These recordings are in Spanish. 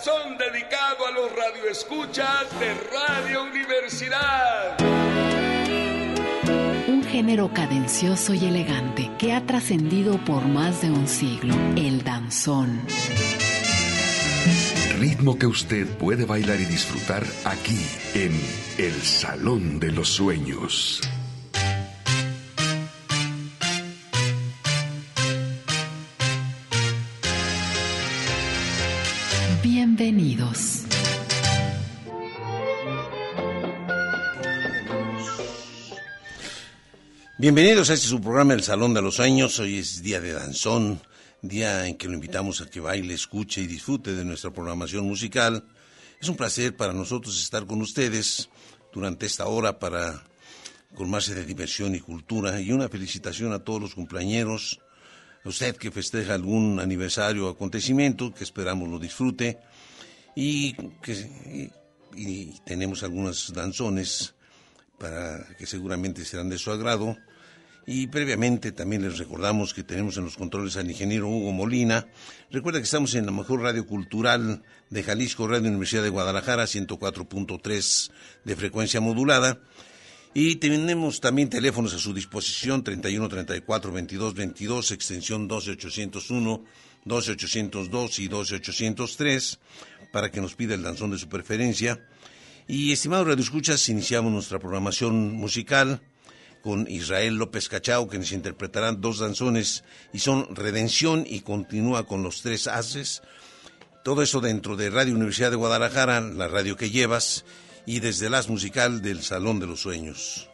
danzón dedicado a los radioescuchas de Radio Universidad. Un género cadencioso y elegante que ha trascendido por más de un siglo, el danzón. Ritmo que usted puede bailar y disfrutar aquí en El Salón de los Sueños. Bienvenidos. Bienvenidos a este su programa El Salón de los Sueños. Hoy es día de danzón, día en que lo invitamos a que baile, escuche y disfrute de nuestra programación musical. Es un placer para nosotros estar con ustedes durante esta hora para colmarse de diversión y cultura, y una felicitación a todos los cumpleañeros, a usted que festeja algún aniversario o acontecimiento, que esperamos lo disfrute, y tenemos algunos danzones que seguramente serán de su agrado. Y previamente también les recordamos que tenemos en los controles al ingeniero Hugo Molina. Recuerda que estamos en la mejor radio cultural de Jalisco, Radio Universidad de Guadalajara, 104.3 de frecuencia modulada. Y tenemos también teléfonos a su disposición, 31 34 22 22, extensión 12801, 12802 y 12803, para que nos pida el danzón de su preferencia. Y, estimados radioescuchas, iniciamos nuestra programación musical con Israel López Cachao, que nos interpretarán dos danzones, y son Redención y Continúa con los Tres Haces. Todo eso dentro de Radio Universidad de Guadalajara, la radio que llevas, y desde el Haz Musical del Salón de los Sueños.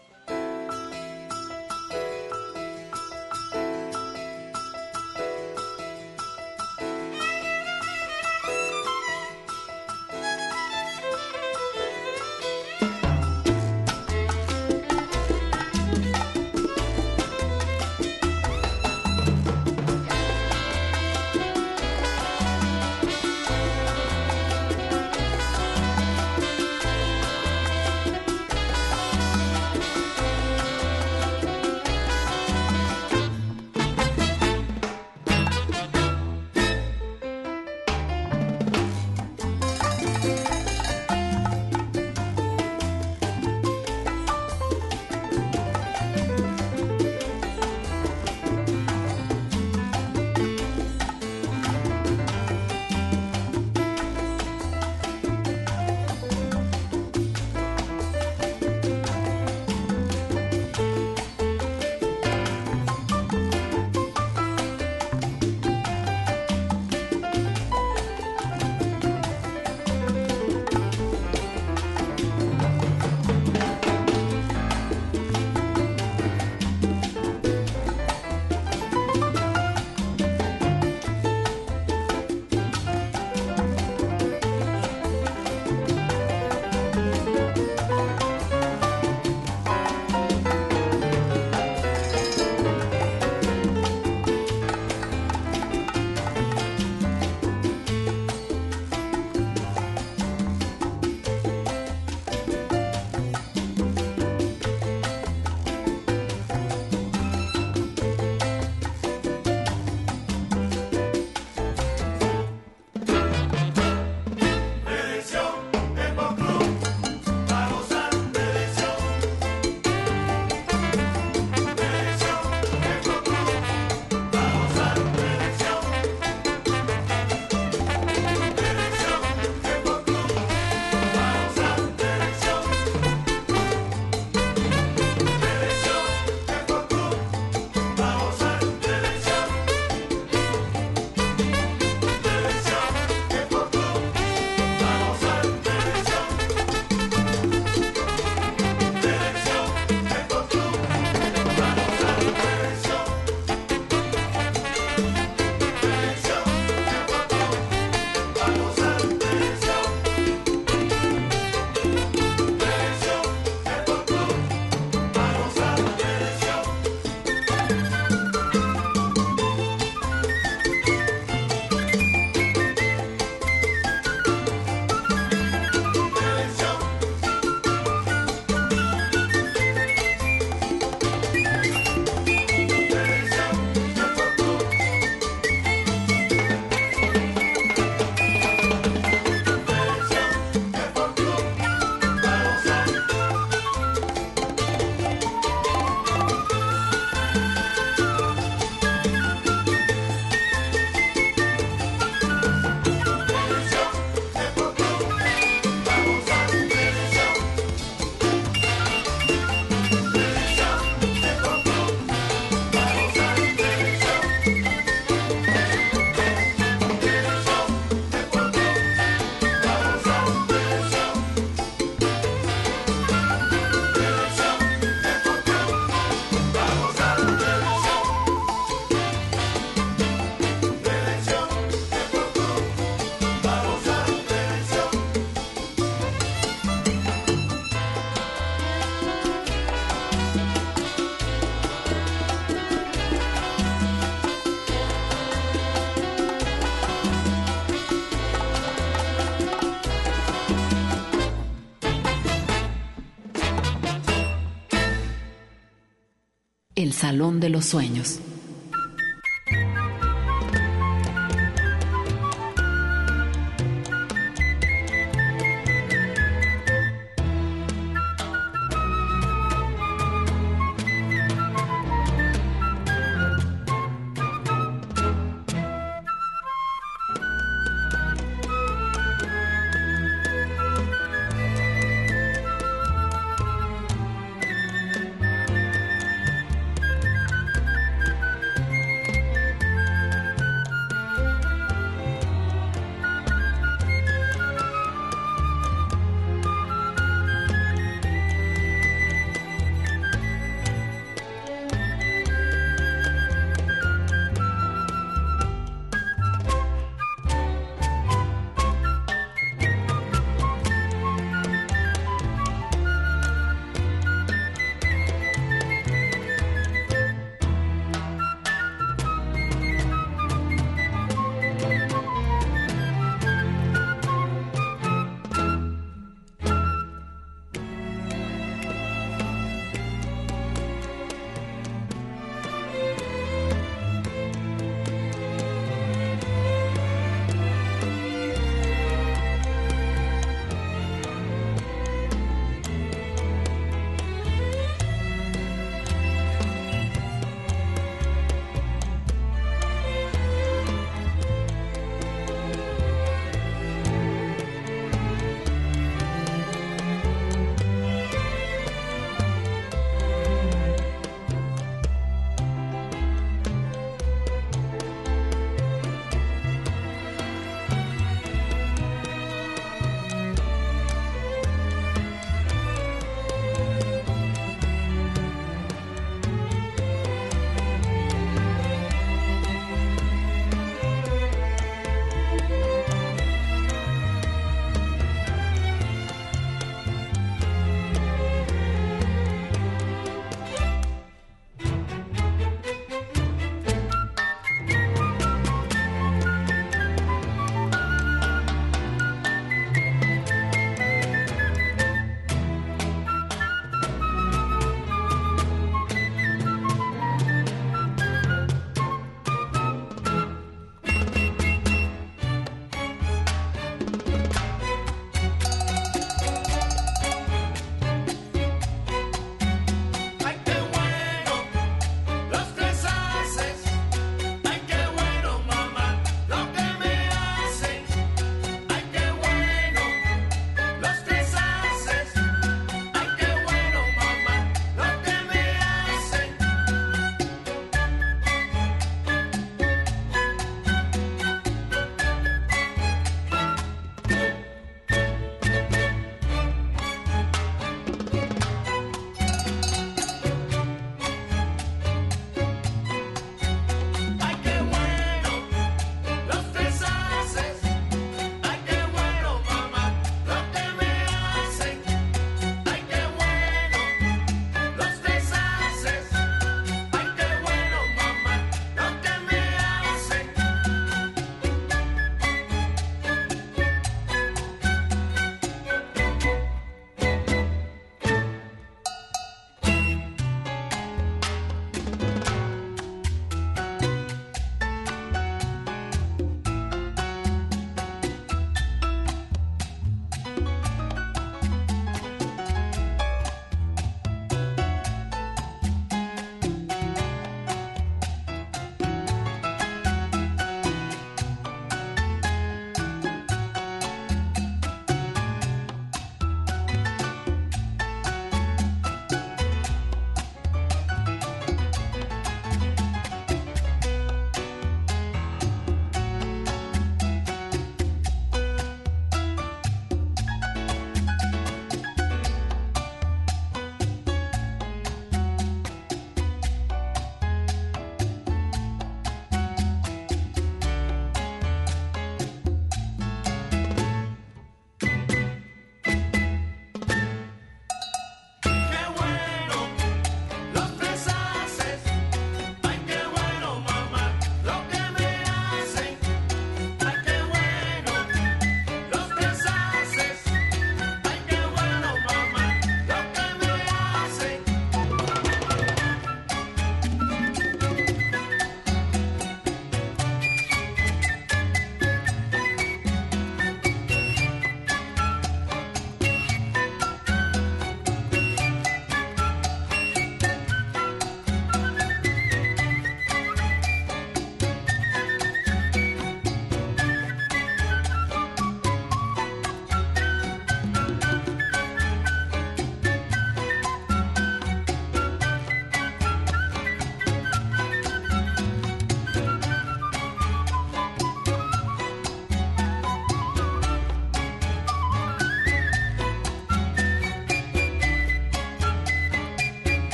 el Salón de los Sueños.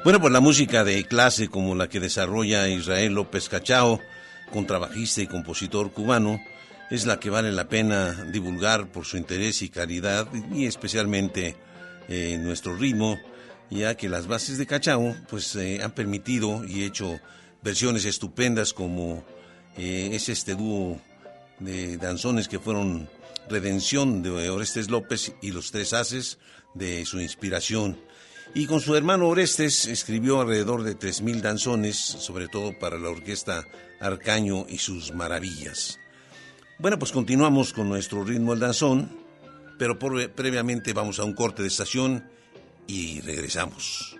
Bueno, pues la música de clase como la que desarrolla Israel López Cachao, contrabajista y compositor cubano, es la que vale la pena divulgar por su interés y calidad, y especialmente nuestro ritmo, ya que las bases de Cachao pues han permitido y hecho versiones estupendas como es este dúo de danzones que fueron Redención de Orestes López y Los Tres Haces, de su inspiración. Y con su hermano Orestes escribió alrededor de 3,000 danzones, sobre todo para la orquesta Arcaño y sus maravillas. Bueno, pues continuamos con nuestro ritmo el danzón, pero previamente vamos a un corte de estación y regresamos.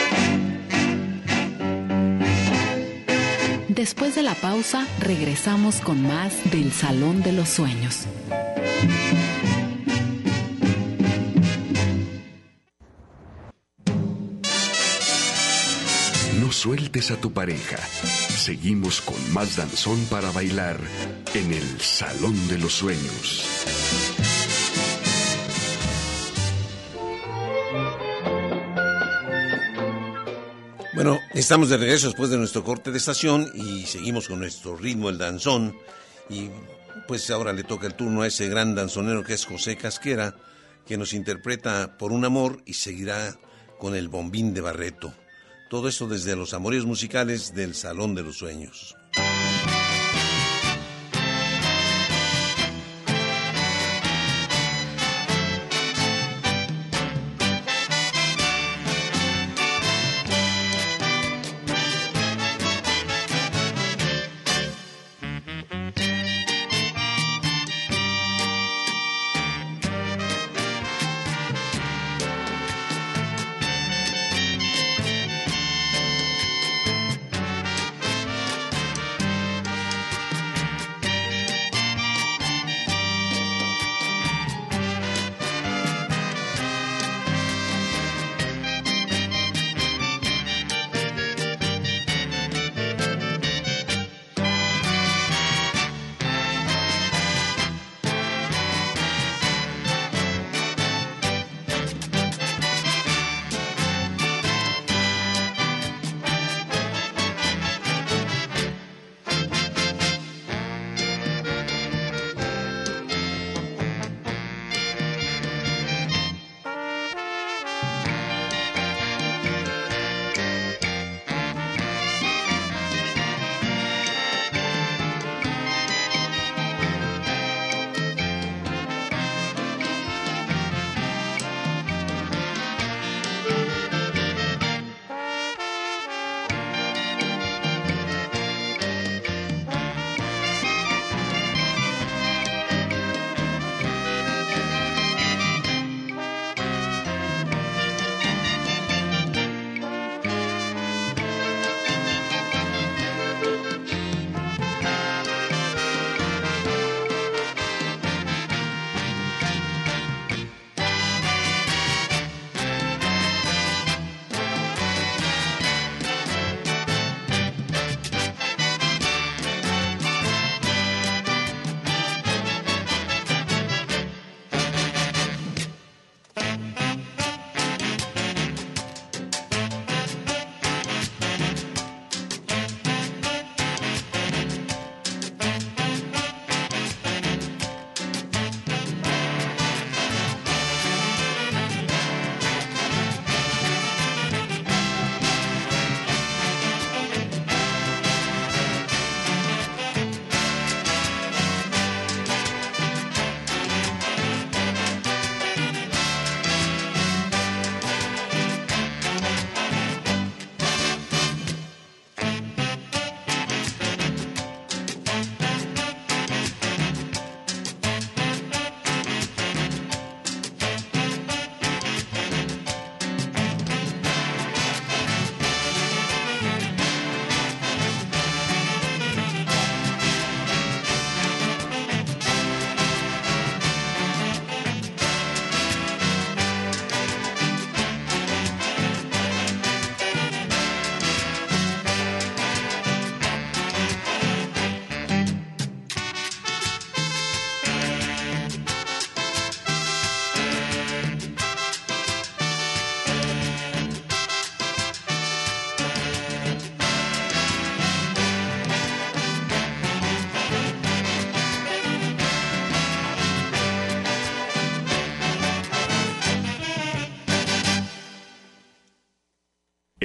Después de la pausa, regresamos con más del Salón de los Sueños. No sueltes a tu pareja. Seguimos con más danzón para bailar en el Salón de los Sueños. Bueno, estamos de regreso después de nuestro corte de estación y seguimos con nuestro ritmo, el danzón. Y pues ahora le toca el turno a ese gran danzonero que es José Casquera, que nos interpreta Por un amor y seguirá con el Bombín de Barreto. Todo esto desde los amoríos musicales del Salón de los Sueños.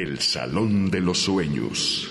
El Salón de los Sueños.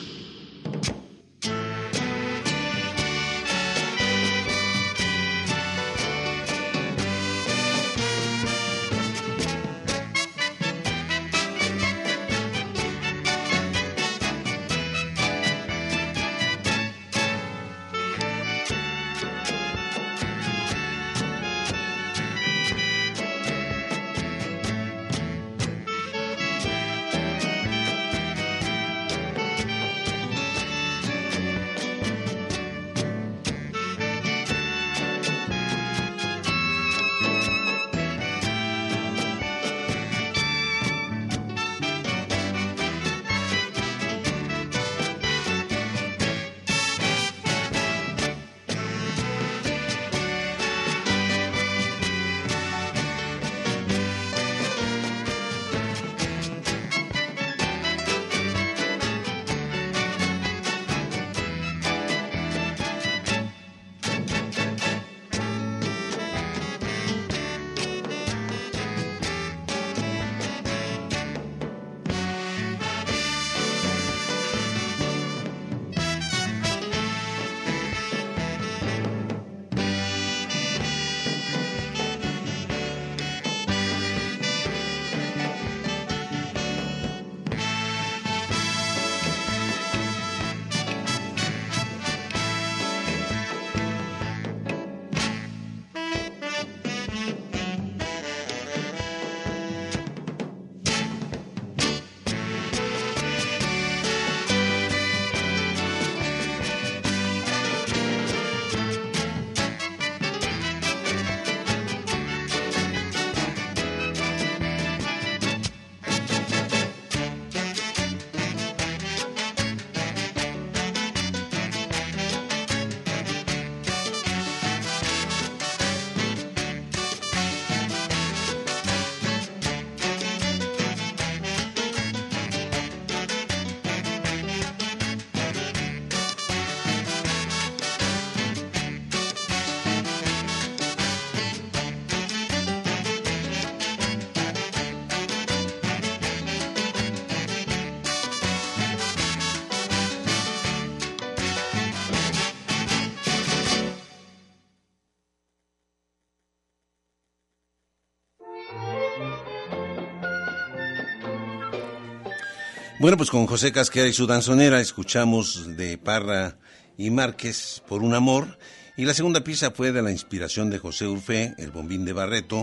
Bueno, pues con José Casquera y su danzonera escuchamos de Parra y Márquez, Por un amor, y la segunda pieza fue de la inspiración de José Urfé, El bombín de Barreto.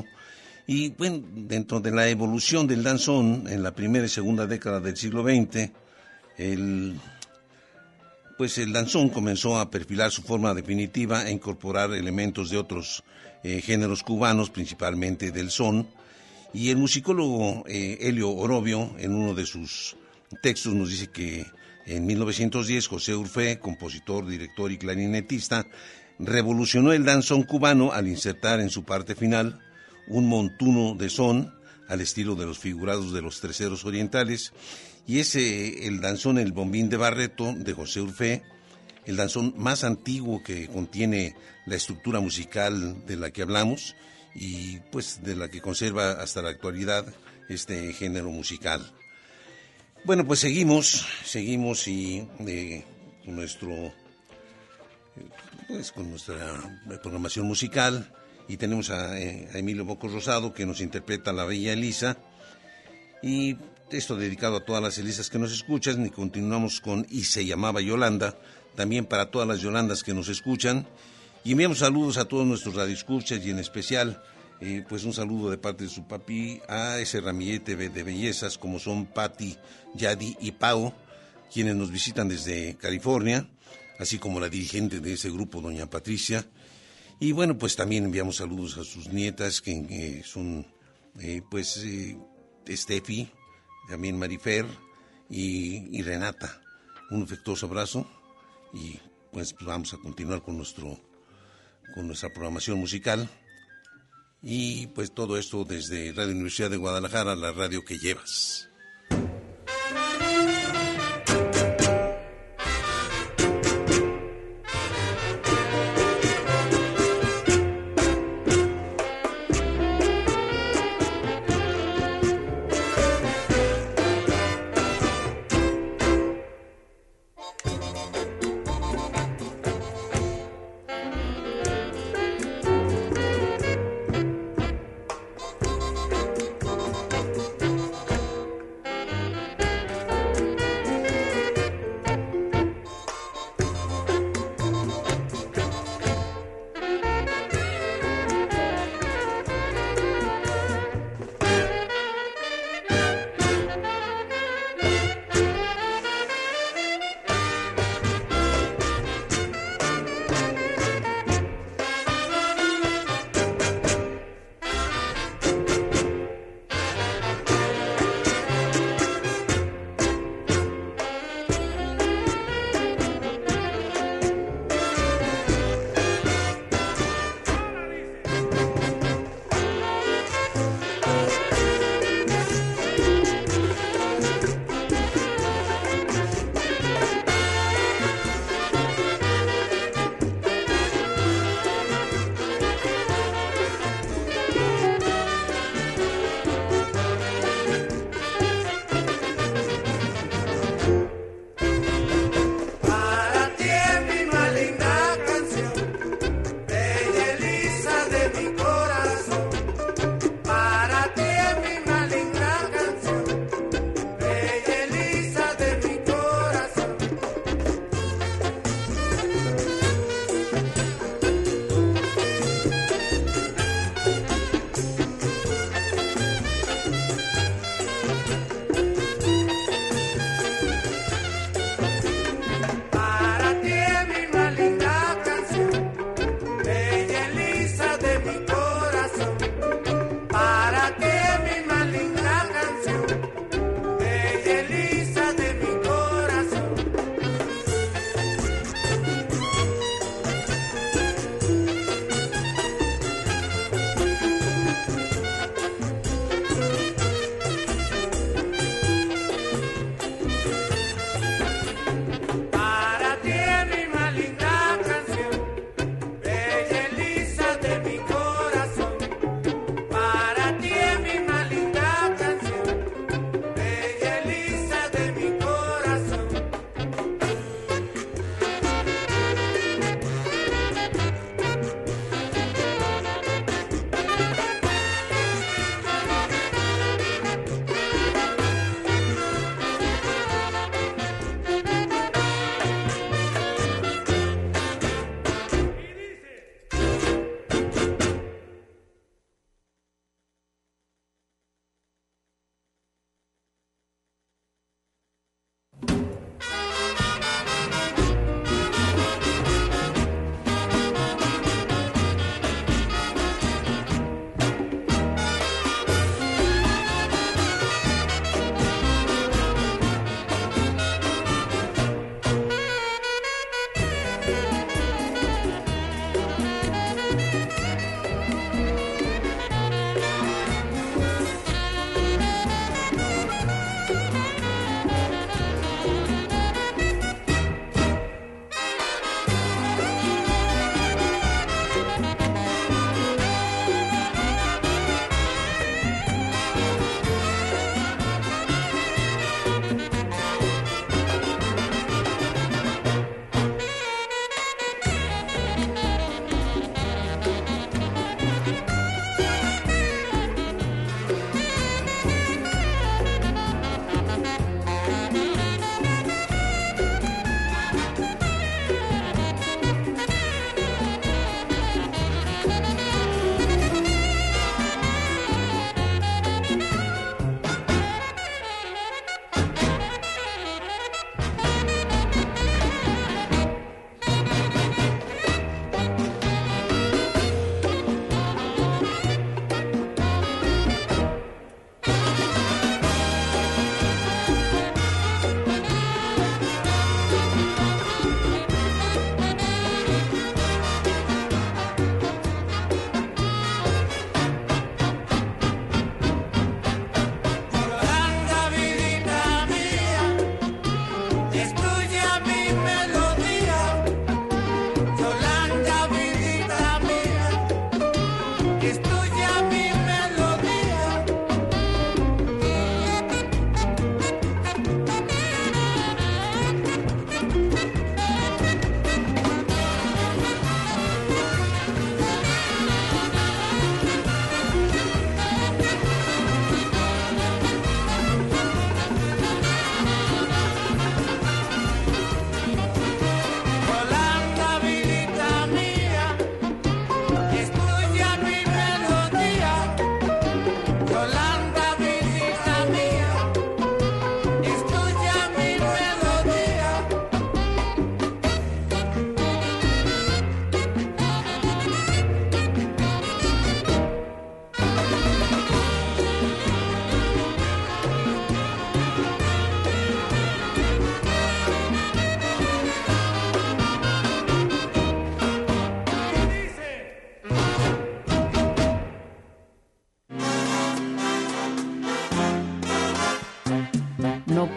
Y bueno, dentro de la evolución del danzón en la primera y segunda década del siglo XX, el danzón comenzó a perfilar su forma definitiva e incorporar elementos de otros géneros cubanos, principalmente del son. Y el musicólogo Helio Orobio, en uno de sus textos, nos dice que en 1910 José Urfé, compositor, director y clarinetista, revolucionó el danzón cubano al insertar en su parte final un montuno de son al estilo de los figurados de los terceros orientales, y es el danzón El bombín de Barreto de José Urfé, el danzón más antiguo que contiene la estructura musical de la que hablamos y pues de la que conserva hasta la actualidad este género musical. Bueno, pues seguimos y con nuestra programación musical, y tenemos a Emilio Bocos Rosado, que nos interpreta La Bella Elisa, y esto dedicado a todas las Elisas que nos escuchan, y continuamos con Y se llamaba Yolanda, también para todas las Yolandas que nos escuchan, y enviamos saludos a todos nuestros radioescuchas, y en especial pues un saludo de parte de su papi a ese ramillete de bellezas como son Patti, Yadi y Pau, quienes nos visitan desde California, así como la dirigente de ese grupo, doña Patricia. Y bueno, pues también enviamos saludos a sus nietas, que son Estefi, también Marifer y Renata. Un afectuoso abrazo, y pues vamos a continuar con nuestra programación musical. Y pues todo esto desde Radio Universidad de Guadalajara, la radio que llevas.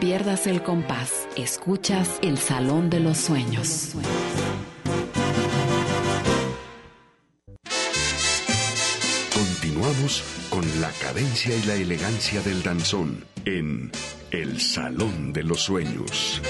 pierdas el compás. Escuchas El Salón de los Sueños. Continuamos con la cadencia y la elegancia del danzón en El Salón de los Sueños.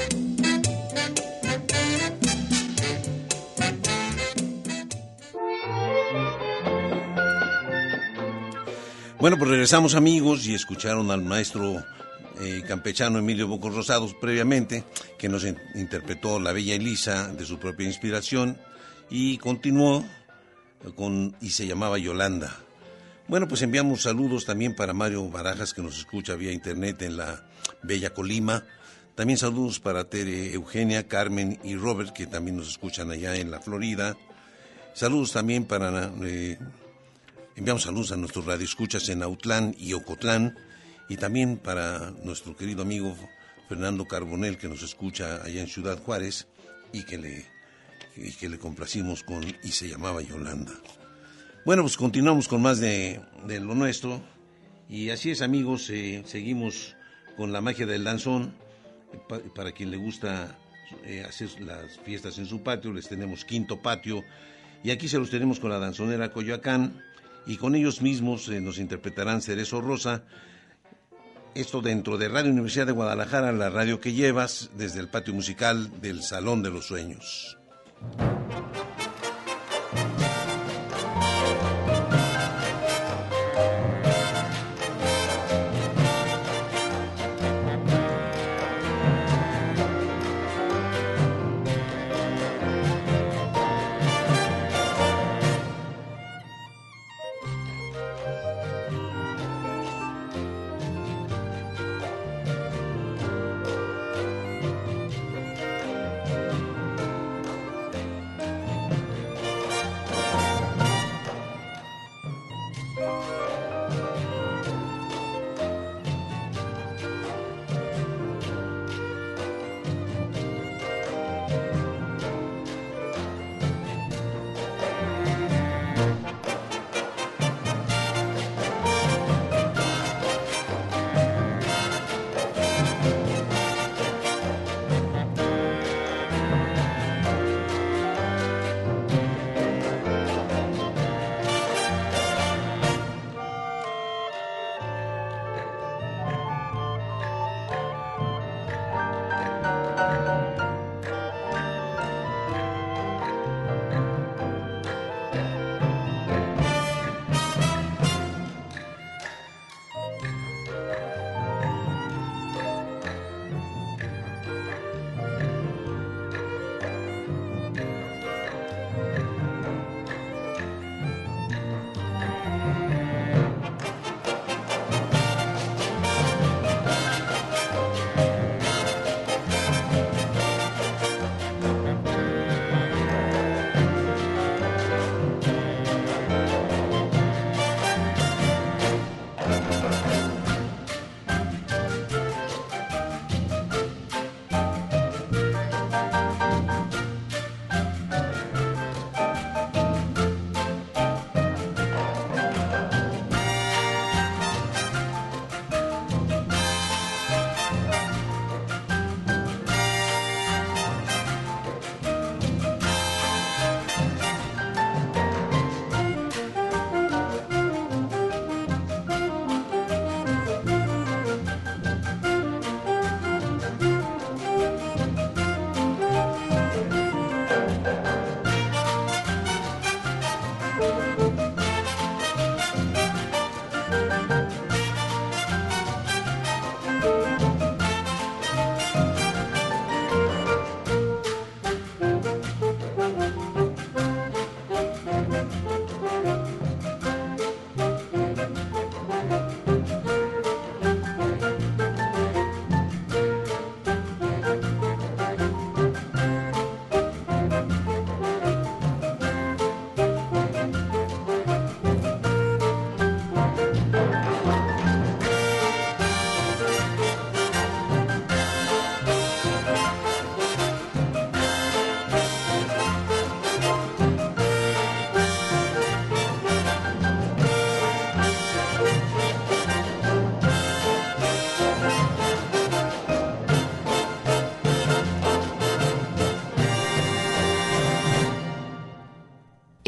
Bueno, pues regresamos, amigos, y escucharon al maestro campechano Emilio Bocos Rosados previamente, que nos interpretó La Bella Elisa de su propia inspiración, y continuó con Y se llamaba Yolanda. Bueno, pues enviamos saludos también para Mario Barajas, que nos escucha vía internet en la bella Colima. También saludos para Tere, Eugenia, Carmen y Robert, que también nos escuchan allá en la Florida. Saludos también para... enviamos saludos a nuestros radioescuchas en Autlán y Ocotlán, y también para nuestro querido amigo Fernando Carbonell, que nos escucha allá en Ciudad Juárez, y que le complacimos con Y se llamaba Yolanda. Bueno, pues continuamos con más de lo nuestro, y así es, amigos, seguimos con la magia del danzón. Para quien le gusta hacer las fiestas en su patio, les tenemos Quinto Patio, y aquí se los tenemos con la danzonera Coyoacán, y con ellos mismos nos interpretarán Cerezo Rosa. Esto dentro de Radio Universidad de Guadalajara, la radio que llevas, desde el patio musical del Salón de los Sueños.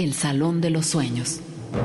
El Salón de los Sueños.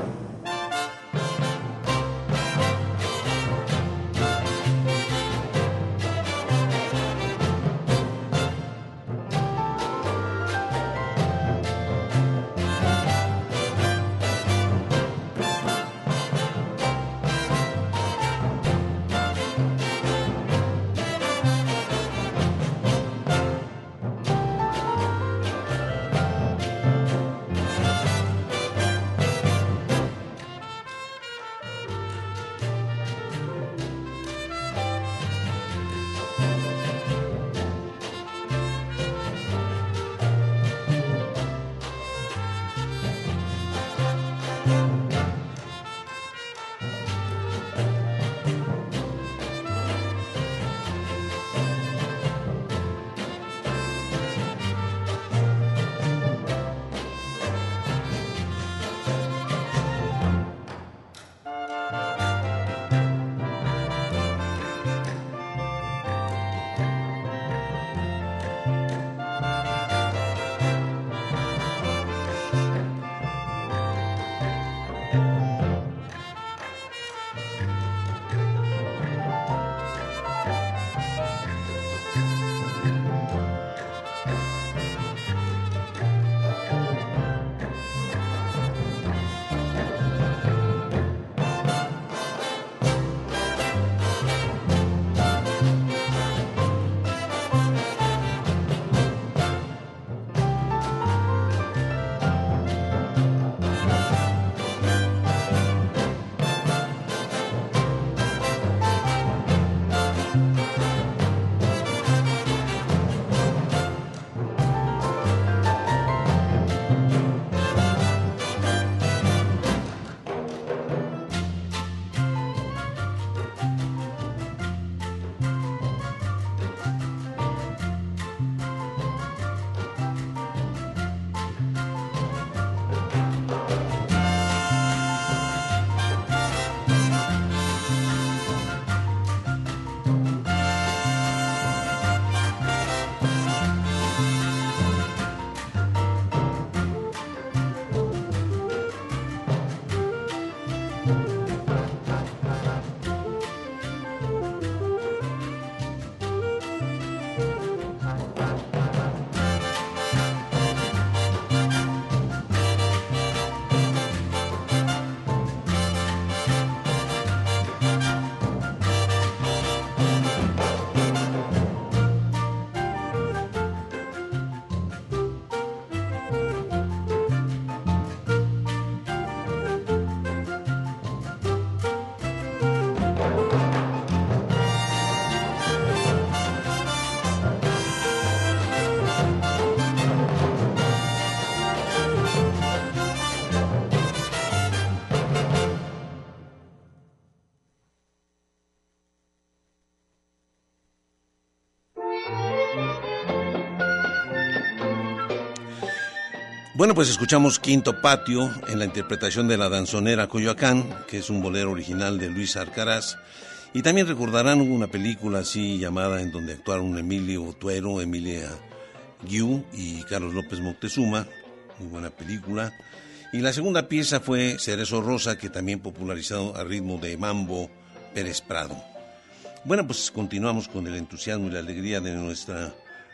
Bueno, pues escuchamos Quinto Patio en la interpretación de la danzonera Coyoacán, que es un bolero original de Luis Arcaraz. Y también recordarán una película así llamada en donde actuaron Emilio Tuero, Emilia Guiú y Carlos López Moctezuma. Muy buena película. Y la segunda pieza fue Cerezo Rosa, que también popularizado a ritmo de mambo Pérez Prado. Bueno, pues continuamos con el entusiasmo y la alegría de nuestro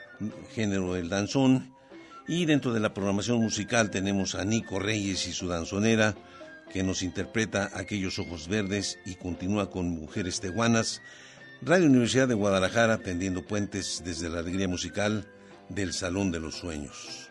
género del danzón. Y dentro de la programación musical tenemos a Nico Reyes y su danzonera, que nos interpreta Aquellos Ojos Verdes y continúa con Mujeres Tehuanas. Radio Universidad de Guadalajara, tendiendo puentes desde la alegría musical del Salón de los Sueños.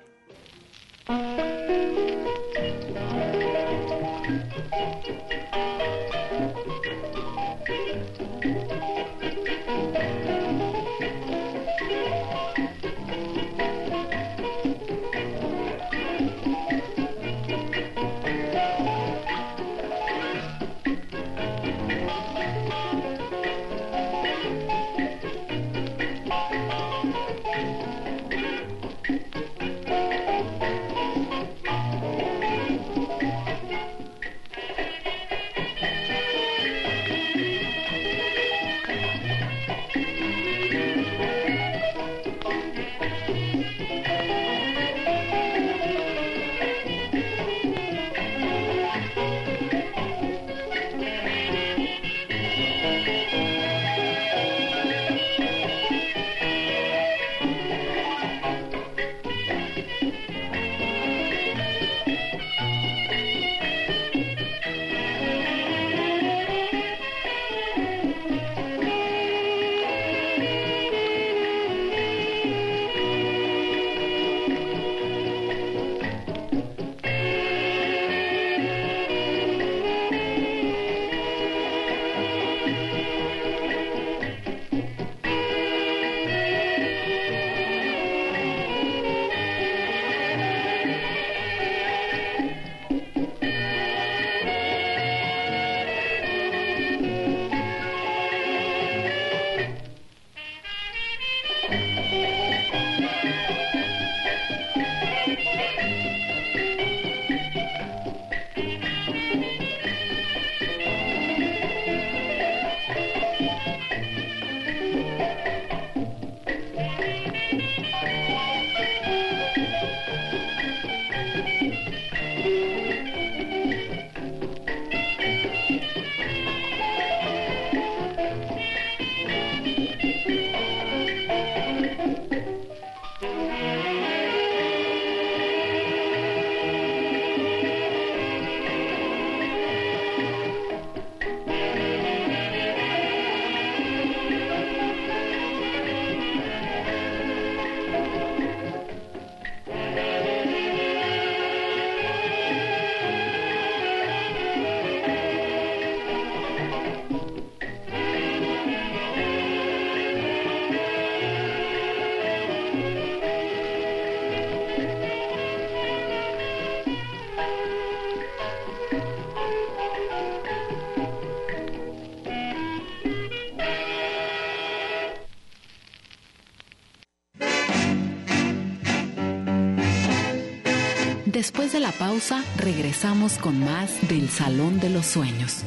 Después de la pausa, regresamos con más del Salón de los Sueños.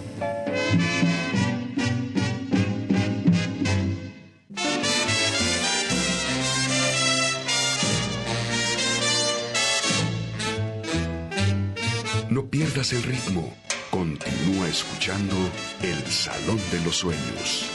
No pierdas el ritmo. Continúa escuchando El Salón de los Sueños.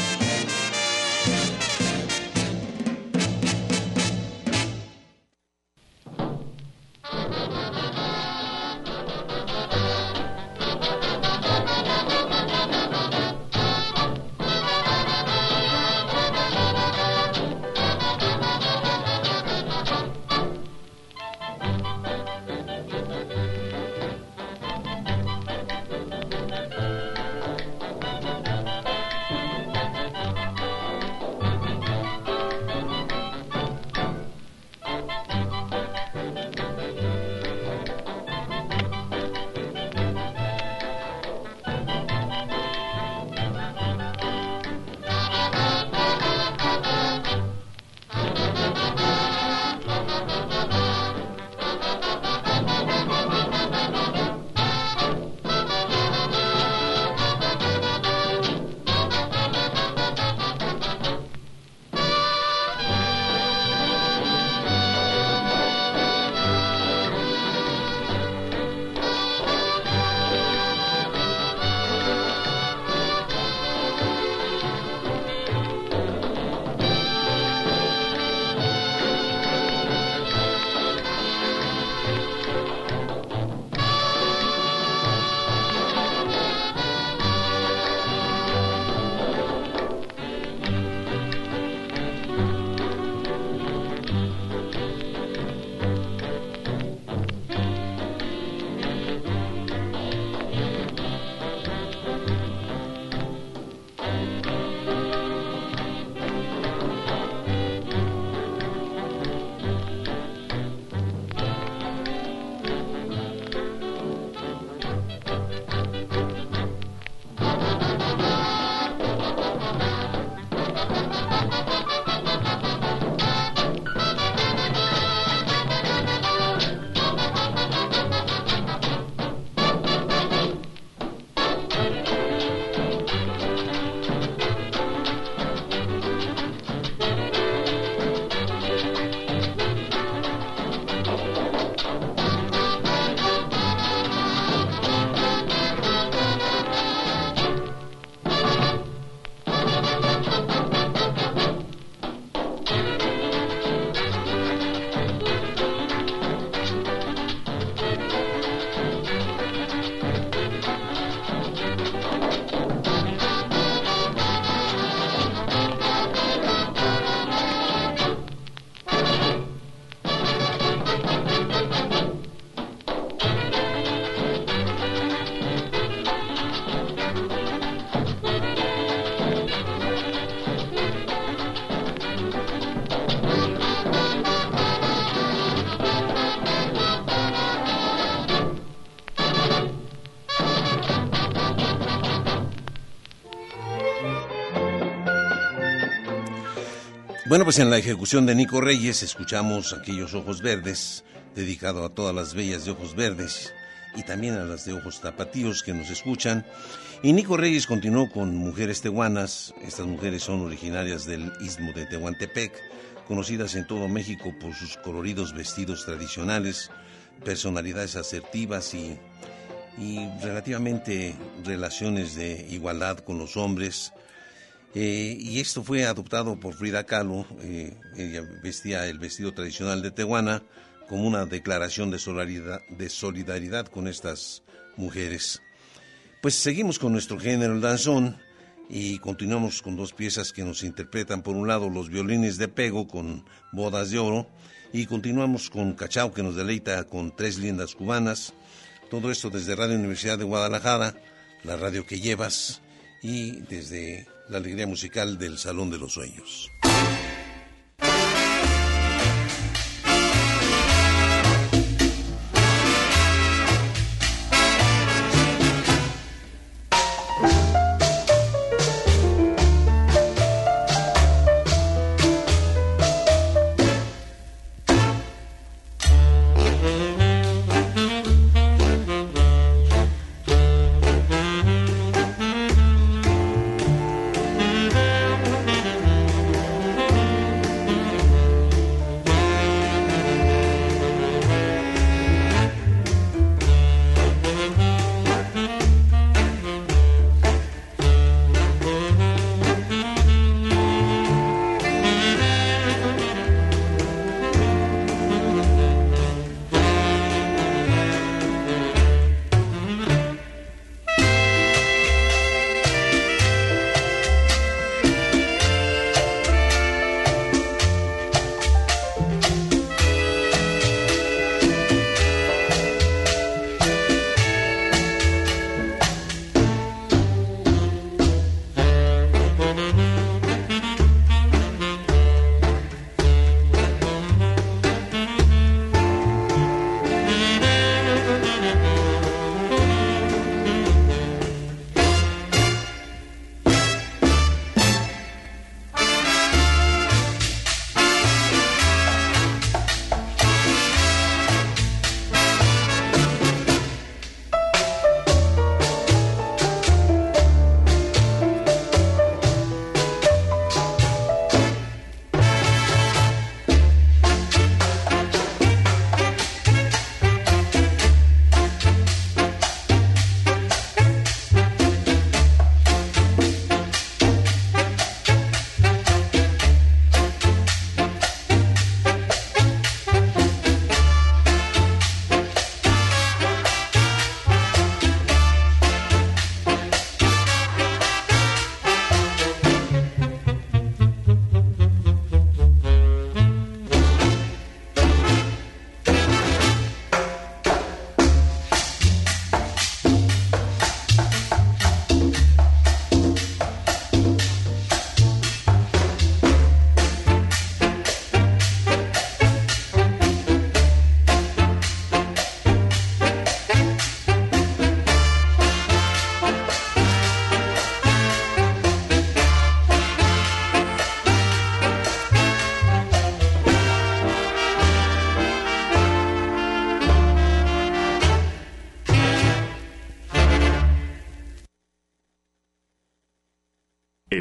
Bueno, pues en la ejecución de Nico Reyes escuchamos Aquellos Ojos Verdes, dedicado a todas las bellas de ojos verdes y también a las de ojos tapatíos que nos escuchan. Y Nico Reyes continuó con Mujeres Tehuanas. Estas mujeres son originarias del istmo de Tehuantepec, conocidas en todo México por sus coloridos vestidos tradicionales, personalidades asertivas y relativamente relaciones de igualdad con los hombres. Y esto fue adoptado por Frida Kahlo. Ella vestía el vestido tradicional de Tehuana como una declaración de solidaridad con estas mujeres. Pues seguimos con nuestro género, el danzón, y continuamos con dos piezas que nos interpretan. Por un lado, los violines de Pego con Bodas de Oro, y continuamos con Cachao, que nos deleita con Tres Lindas Cubanas. Todo esto desde Radio Universidad de Guadalajara, la radio que llevas, y desde la alegría musical del Salón de los Sueños.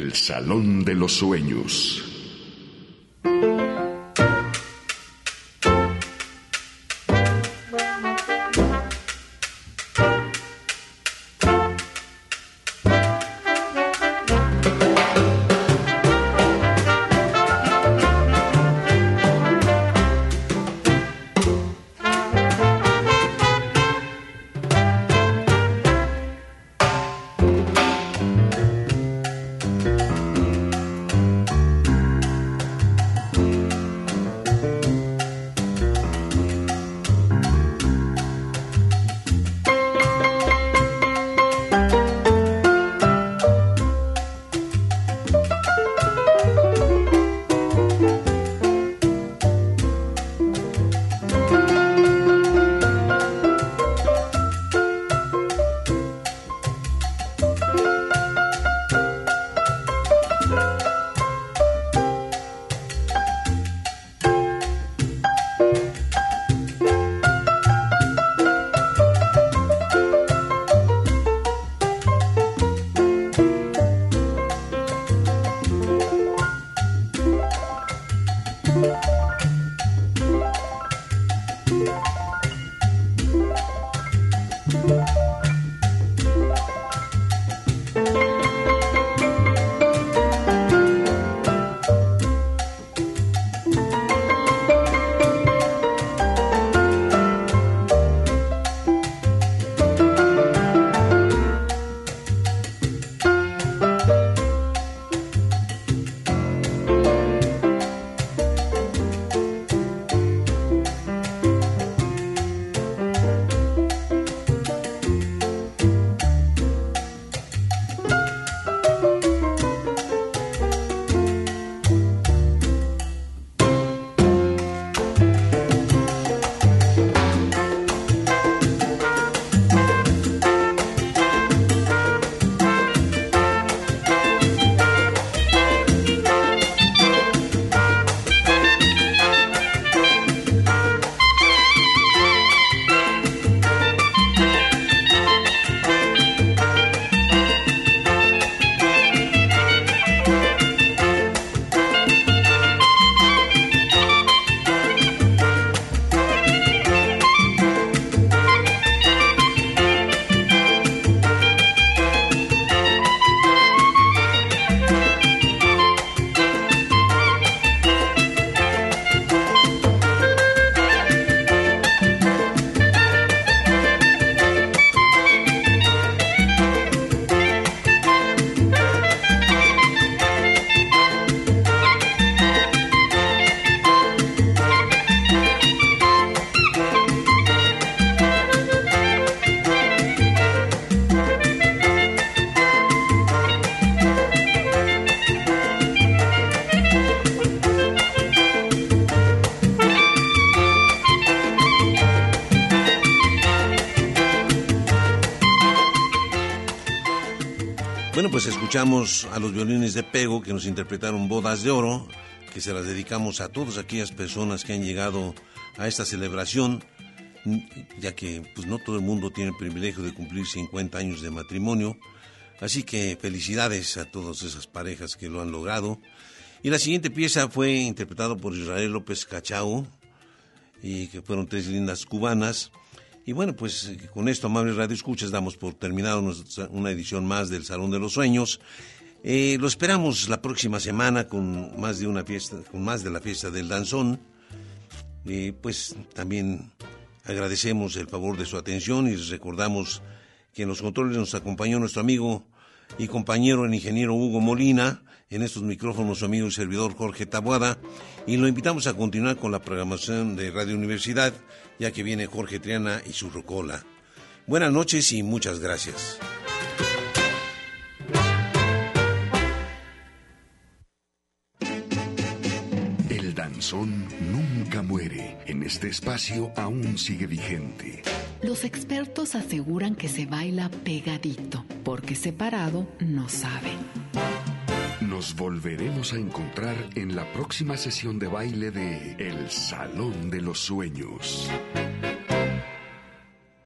el Salón de los Sueños. Bueno, pues escuchamos a los violines de Pego que nos interpretaron Bodas de Oro, que se las dedicamos a todas aquellas personas que han llegado a esta celebración, ya que pues no todo el mundo tiene el privilegio de cumplir 50 años de matrimonio, así que felicidades a todas esas parejas que lo han logrado. Y la siguiente pieza fue interpretada por Israel López Cachao, y que fueron tres lindas cubanas. Y bueno, pues con esto, amables radioescuchas, damos por terminado una edición más del Salón de los Sueños. Lo esperamos la próxima semana con más de una fiesta, con más de la fiesta del danzón. Pues también agradecemos el favor de su atención y les recordamos que en los controles nos acompañó nuestro amigo y compañero el ingeniero Hugo Molina, en estos micrófonos su amigo y servidor Jorge Taboada, y lo invitamos a continuar con la programación de Radio Universidad, ya que viene Jorge Triana y su rocola. Buenas noches y muchas gracias. El danzón nunca muere. En este espacio aún sigue vigente. Los expertos aseguran que se baila pegadito, porque separado no sabe. Nos volveremos a encontrar en la próxima sesión de baile de El Salón de los Sueños.